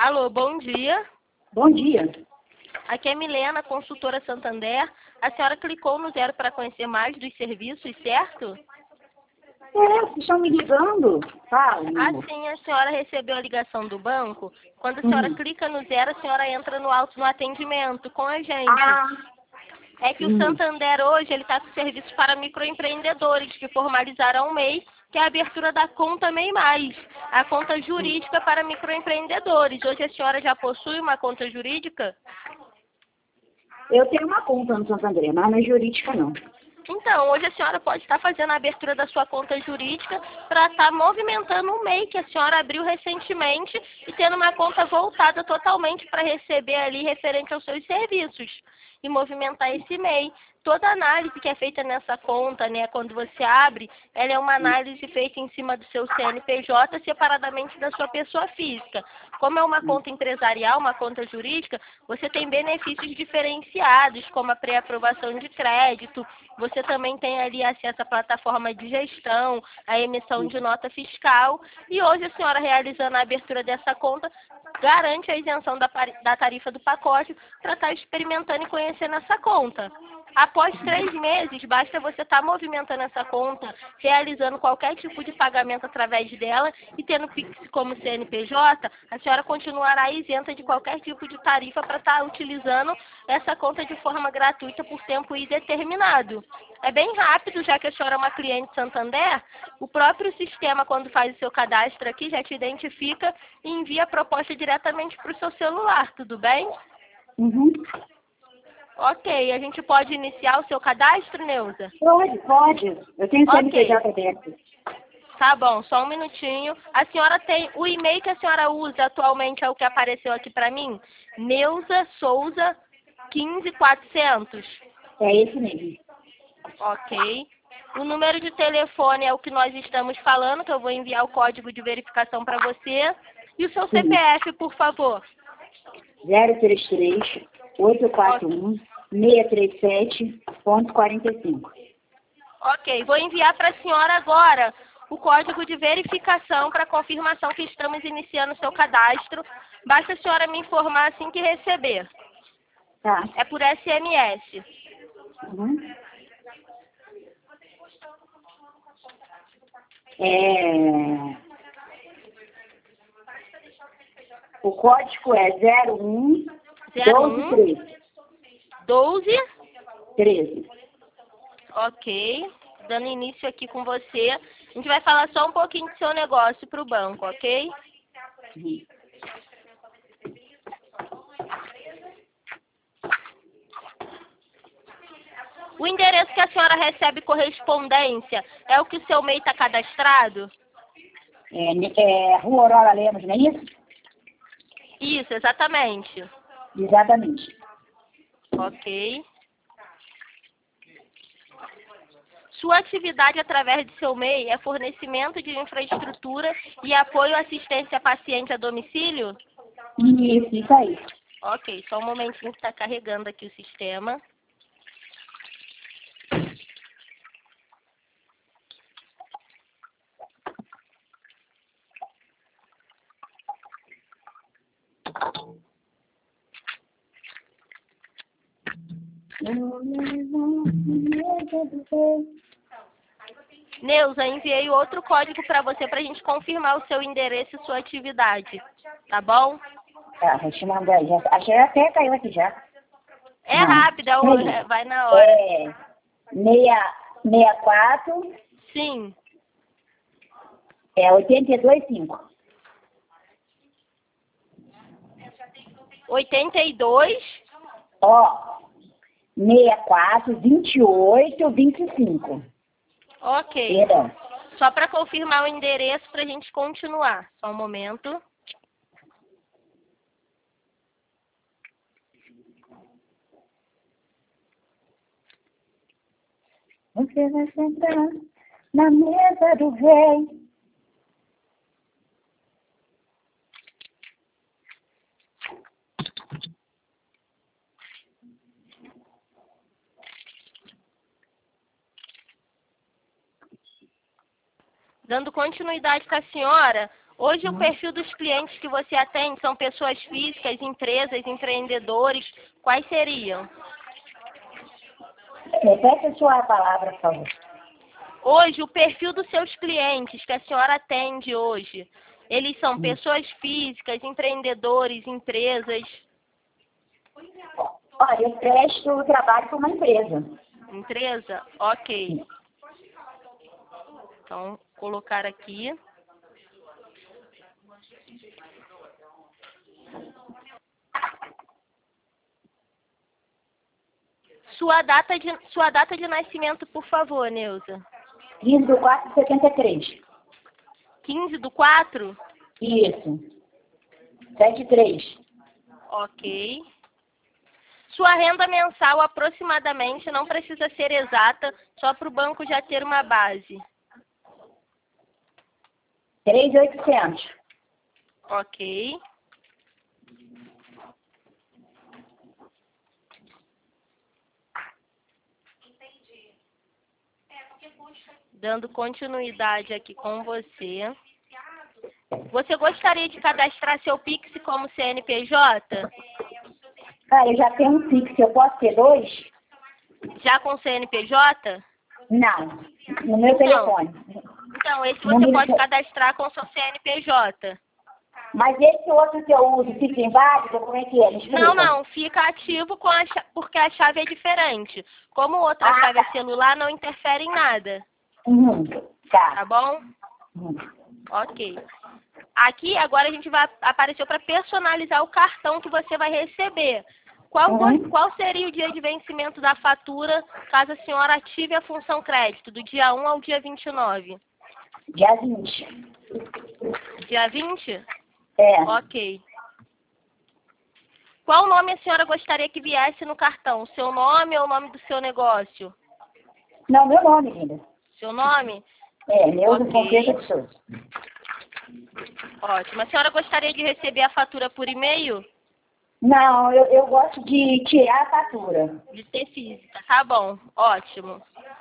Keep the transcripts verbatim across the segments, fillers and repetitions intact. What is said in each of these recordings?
Alô, bom dia. Bom dia. Aqui é Milena, consultora Santander. A senhora clicou no zero para conhecer mais dos serviços, certo? É, vocês estão me ligando? Fala, meu amor. Assim, a senhora recebeu a ligação do banco. Quando a senhora Uhum. clica no zero, a senhora entra no auto no atendimento com a gente. Ah, É que o hum. Santander hoje ele está com serviço para microempreendedores que formalizaram o M E I, que é a abertura da conta MEI Mais, a conta jurídica para microempreendedores. Hoje a senhora já possui uma conta jurídica? Eu tenho uma conta no Santander, mas não é jurídica, não. Então, hoje a senhora pode estar fazendo a abertura da sua conta jurídica para estar movimentando o M E I que a senhora abriu recentemente e tendo uma conta voltada totalmente para receber ali referente aos seus serviços e movimentar esse M E I. Toda análise que é feita nessa conta, né, quando você abre, ela é uma análise feita em cima do seu C N P J separadamente da sua pessoa física. Como é uma conta empresarial, uma conta jurídica, você tem benefícios diferenciados, como a pré-aprovação de crédito, você também tem ali acesso à plataforma de gestão, a emissão de nota fiscal, e hoje a senhora realizando a abertura dessa conta, garante a isenção da, da tarifa do pacote para estar experimentando e conhecendo essa conta. Após três meses, basta você estar movimentando essa conta, realizando qualquer tipo de pagamento através dela e tendo Pix como C N P J, a senhora continuará isenta de qualquer tipo de tarifa para estar utilizando essa conta de forma gratuita por tempo indeterminado. É bem rápido, já que a senhora é uma cliente Santander, o próprio sistema, quando faz o seu cadastro aqui, já te identifica e envia a proposta diretamente para o seu celular, tudo bem? Uhum. Ok, a gente pode iniciar o seu cadastro, Neuza? Pode, pode. Eu tenho C N P J Ok. aberto. Tá bom, só um minutinho. A senhora tem, o e-mail que a senhora usa atualmente é o que apareceu aqui para mim? Neuza Souza quinze mil e quatrocentos. É esse mesmo. Ok. O número de telefone é o que nós estamos falando, que eu vou enviar o código de verificação para você. E o seu Sim. C P F, por favor. zero três três, oito quatro um, seis três sete, quarenta e cinco. Ok, vou enviar para a senhora agora o código de verificação para confirmação que estamos iniciando o seu cadastro. Basta a senhora me informar assim que receber. Tá. É por S M S. Uhum. É... O código é zero um doze treze. doze treze. Ok. Dando início aqui com você. A gente vai falar só um pouquinho do seu negócio para o banco, ok? Uhum. O endereço que a senhora recebe correspondência é o que o seu M E I está cadastrado? É, é Rua Aurora Lemos, não é isso? Isso, exatamente. Exatamente. Ok. Sua atividade através do seu M E I é fornecimento de infraestrutura e apoio à assistência a paciente a domicílio? Isso, isso aí. Ok, só um momentinho que está carregando aqui o sistema. Neuza, enviei outro código para você para a gente confirmar o seu endereço e sua atividade. Tá bom? Tá, vou te mandar aí. Já, achei até caiu aqui já. É Não. rápido, é o- Aí. é- vai na hora. É seis, seis quatro, Sim. é oitenta e dois cinco. oitenta e dois. Ó, seis quatro, vinte e oito, vinte e cinco. Ok. Perdão. Só para confirmar o endereço para a gente continuar. Só um momento. Você vai sentar na mesa do rei. Dando continuidade com a senhora, Hoje o Hum. perfil dos clientes que você atende são pessoas físicas, empresas, empreendedores. Quais seriam? Repete a sua palavra, por favor. Hoje o perfil dos seus clientes que a senhora atende hoje, eles são Hum. pessoas físicas, empreendedores, empresas. Olha, eu presto trabalho para uma empresa. Empresa? Ok. Então, colocar aqui. Sua data de, sua data de nascimento, por favor, Neuza. quinze do quatro de setenta e três. quinze do quatro? Isso. setenta e três. Ok. Sua renda mensal, aproximadamente, não precisa ser exata, só para o banco já ter uma base. três mil e oitocentos. Ok. Dando continuidade aqui com você. Você gostaria de cadastrar seu Pix como C N P J? Ah, eu já tenho um Pix, eu posso ter dois? Já com C N P J? Não, no meu telefone. Então, esse você Número pode de- cadastrar com seu C N P J. Mas esse outro que eu uso fica inválido? Como é que é? Me explica. Não, não, fica ativo com a cha- porque a chave é diferente. Como outra Ah, chave é tá. celular, não interfere em nada. Uhum. Tá Tá. bom? Uhum. Ok. Aqui, agora a gente vai aparecer para personalizar o cartão que você vai receber. Qual, vo- Uhum. qual seria o dia de vencimento da fatura, caso a senhora ative a função crédito, do dia um ao dia vinte e nove? Dia vinte. Dia vinte? É. Ok. Qual nome a senhora gostaria que viesse no cartão? Seu nome ou o nome do seu negócio? Não, meu nome, linda. Seu nome? É, Neuza Ok. Fonseca de Souza. Ótimo. A senhora gostaria de receber a fatura por e-mail? Não, eu, eu gosto de tirar a fatura. De ter física. Tá bom. Ótimo.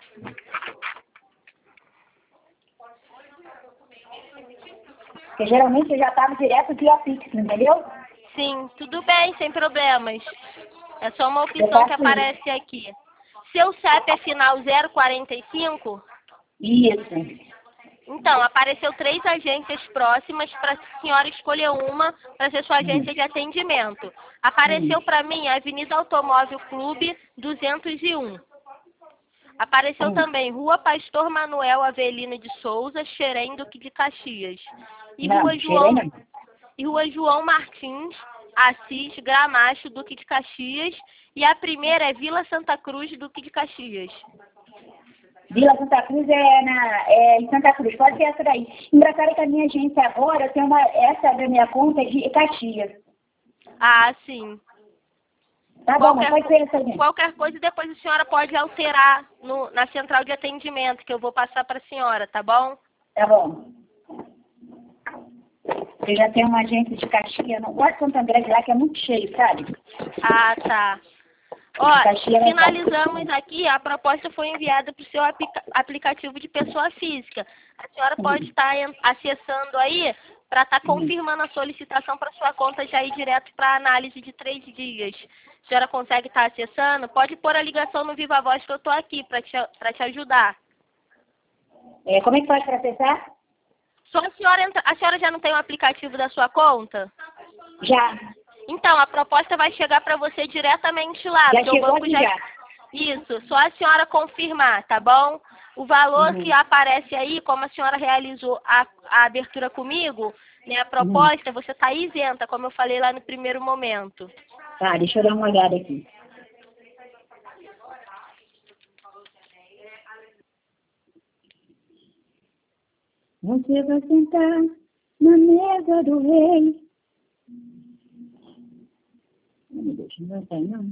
Porque geralmente eu já pago direto via Pix, entendeu? Sim, tudo bem, sem problemas. É só uma Eu opção faço que aparece aqui. Seu C E P é final zero quarenta e cinco? Isso. Então, apareceu três agências próximas para a senhora escolher uma para ser sua agência de atendimento. Apareceu para mim a Avenida Automóvel Clube duzentos e um. Apareceu Hum. também Rua Pastor Manuel Avelino de Souza, Xerém, Duque de Caxias. E Não, Rua João, Xerém não. e Rua João Martins, Assis, Gramacho, Duque de Caxias. E a primeira é Vila Santa Cruz, Duque de Caxias. Vila Santa Cruz é, na, é em Santa Cruz, pode ser essa daí. Engraçado que a minha agência agora tem uma, essa da minha conta é de Caxias. Ah, sim. Tá bom, mas pode ser essa gente. Qualquer coisa, depois a senhora pode alterar no, na central de atendimento, que eu vou passar para a senhora, tá bom? Tá bom. Eu já tenho uma agência de Caxias, não gosto de Santo André de lá, que é muito cheio, sabe? Ah, tá. Ó, Caxias é finalizamos aqui, a proposta foi enviada para o seu aplica- aplicativo de pessoa física. A senhora pode estar en- acessando aí para estar confirmando a solicitação para sua conta já ir direto para análise de três dias. A senhora consegue estar acessando? Pode pôr a ligação no Viva Voz que eu estou aqui para te, para te ajudar. É, como é que faz para acessar? Só a senhora, entra, a senhora já não tem o aplicativo da sua conta? Já. Então, a proposta vai chegar para você diretamente lá. Já porque chegou o banco aqui já... já. Isso, só a senhora confirmar, tá bom? O valor Uhum. que aparece aí, como a senhora realizou a, a abertura comigo, né, a proposta, você está isenta, como eu falei lá no primeiro momento. Tá, deixa eu dar uma olhada aqui. Você vai sentar na mesa do rei. Não me deixa, não vai sair, não.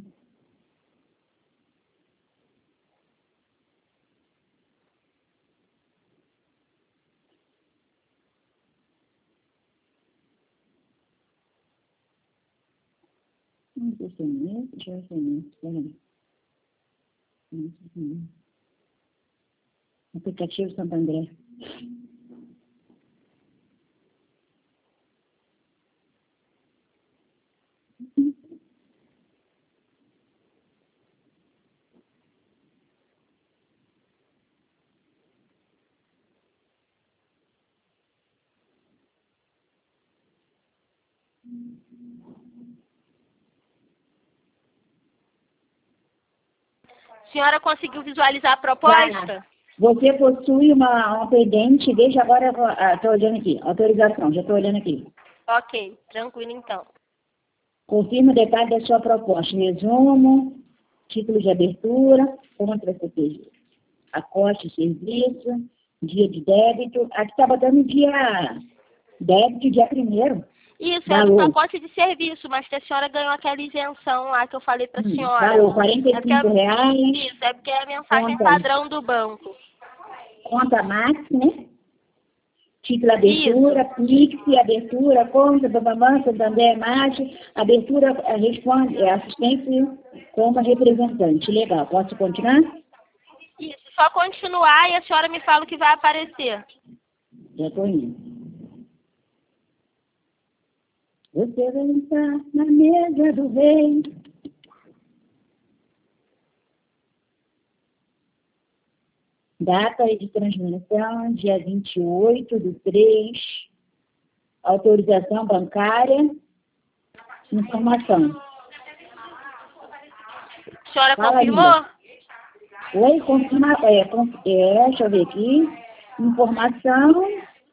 Não sei se é mesmo, deixa eu ver se é mesmo. Peraí. Não sei se é mesmo. Aplicativo Santo André. A senhora conseguiu visualizar a Vai proposta? lá. Você possui uma, uma pendente, deixa agora, estou olhando aqui, autorização, já estou olhando aqui. Ok, tranquilo então. Confirma o detalhe da sua proposta. Resumo, título de abertura, contra C P G. Acoste serviço, dia de débito. Aqui está botando dia débito, dia primeiro. Isso, é do pacote de serviço, mas que a senhora ganhou aquela isenção lá que eu falei para a Hum, senhora. valor, quarenta e cinco é reais. Isso, é porque é a mensagem Conta. padrão do banco. Conta Max, né? Título abertura, Pix, abertura, conta, bababã, Santander, Mate, abertura, eh, responde, é, assistência como representante. Legal, posso continuar? Isso, só continuar e a senhora me fala o que vai aparecer. Já estou indo. Você vai entrar na mesa do rei. Data de transmissão, dia vinte e oito do três. Autorização bancária. Informação. A senhora Fala, confirmou? Linda. Oi, confirma, é, conf, é, deixa eu ver aqui. Informação.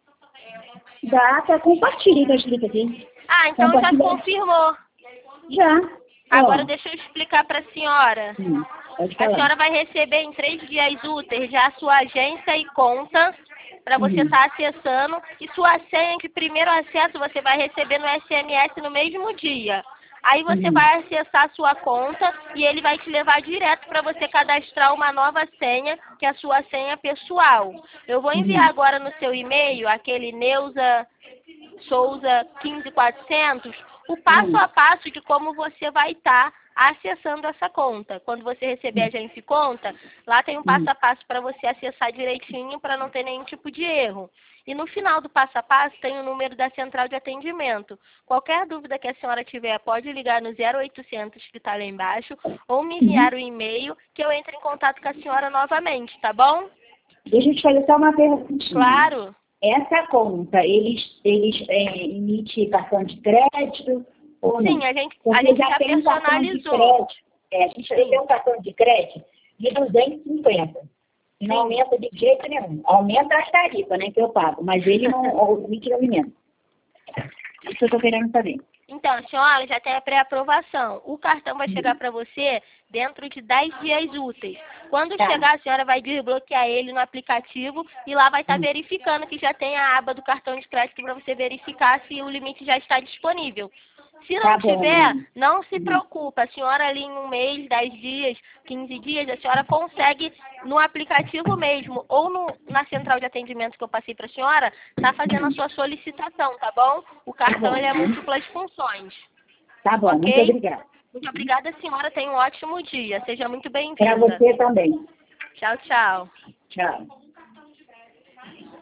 Data, compartilhe, está escrito aqui. Ah, então já confirmou. Já. Agora Ó. deixa eu explicar para a senhora. Hum, pode A falar. senhora vai receber em três dias úteis já a sua agência e conta para você Uhum. estar acessando. E sua senha de primeiro acesso você vai receber no S M S no mesmo dia. Aí você Uhum. vai acessar a sua conta e ele vai te levar direto para você cadastrar uma nova senha, que é a sua senha pessoal. Eu vou enviar Uhum. agora no seu e-mail, aquele Neuza Souza quinze mil e quatrocentos, o passo a passo de como você vai estar acessando essa conta. Quando você receber a agência e conta, lá tem um passo a passo para você acessar direitinho para não ter nenhum tipo de erro. E no final do passo a passo tem o número da central de atendimento. Qualquer dúvida que a senhora tiver, pode ligar no zero oitocentos que está lá embaixo ou me enviar o e-mail que eu entre em contato com a senhora novamente, tá bom? Deixa eu te fazer só uma pergunta. Claro. Essa conta, eles, eles é, emitem cartão de crédito ou não? Sim, a gente, Porque a gente já já tem um cartão de personalizou. crédito. É, a gente já tem um cartão de crédito de duzentos e cinquenta. E não Sim. aumenta de jeito nenhum. Aumenta as tarifas, né, que eu pago, mas ele não emite movimento. Isso que eu estou querendo saber. Então, a senhora já tem a pré-aprovação. O cartão vai chegar para você dentro de dez dias úteis. Quando Tá. chegar, a senhora vai desbloquear ele no aplicativo e lá vai estar Hum. verificando que já tem a aba do cartão de crédito para você verificar se o limite já está disponível. Se não Tá bom. tiver, não se Hum. preocupa. A senhora ali em um mês, dez dias, quinze dias, a senhora consegue no aplicativo mesmo ou no, na central de atendimento que eu passei para a senhora, tá fazendo a sua solicitação, tá bom? O cartão bom. ele é múltiplas funções. Tá bom, Ok? muito obrigada. Muito obrigada, senhora. Tenha um ótimo dia. Seja muito Para bem-vinda. você também. Tchau, tchau. Tchau.